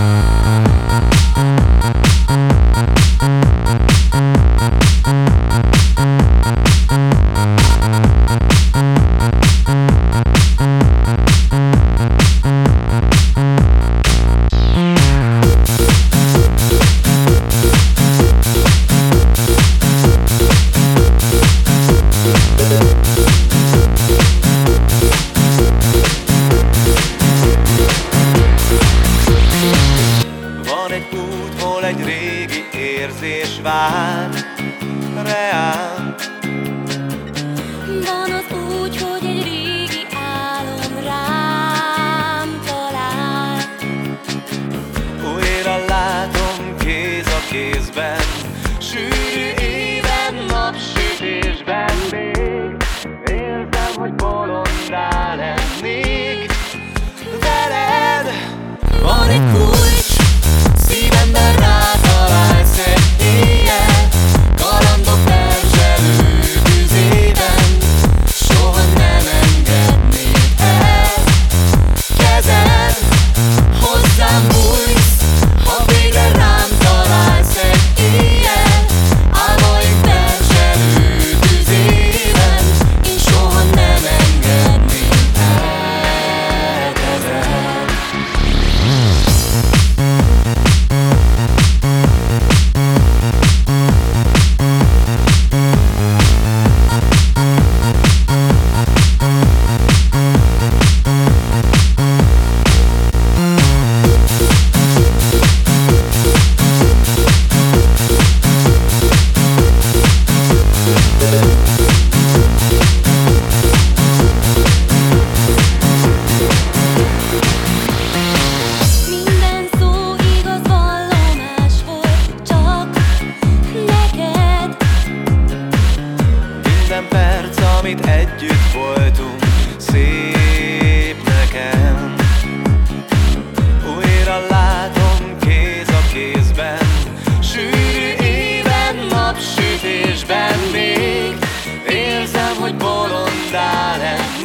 Van egy út, hol egy régi érzés vár reál. Van az úgy, hogy egy régi álom rám talál. Újra látom kéz a kézben, sűrű éven, napsütésben még érzem, hogy bolondá lennék veled. Van egy kulcs, szívemben rátalálsz egy éjjel, kalandok perzselő tüzében, soha nem engednék el. Kezed, hozzám bújsz, ha végre rám találsz egy éjjel, álmaim perzselő tüzében, én soha nem engednék el kezed. Minden szó igaz vallomás volt, csak neked. Minden perc, amit együtt voltunk, szép nekem. Újra látom kéz a kézben, sűrű éven, napsütésben még érzem, hogy bolondá lennék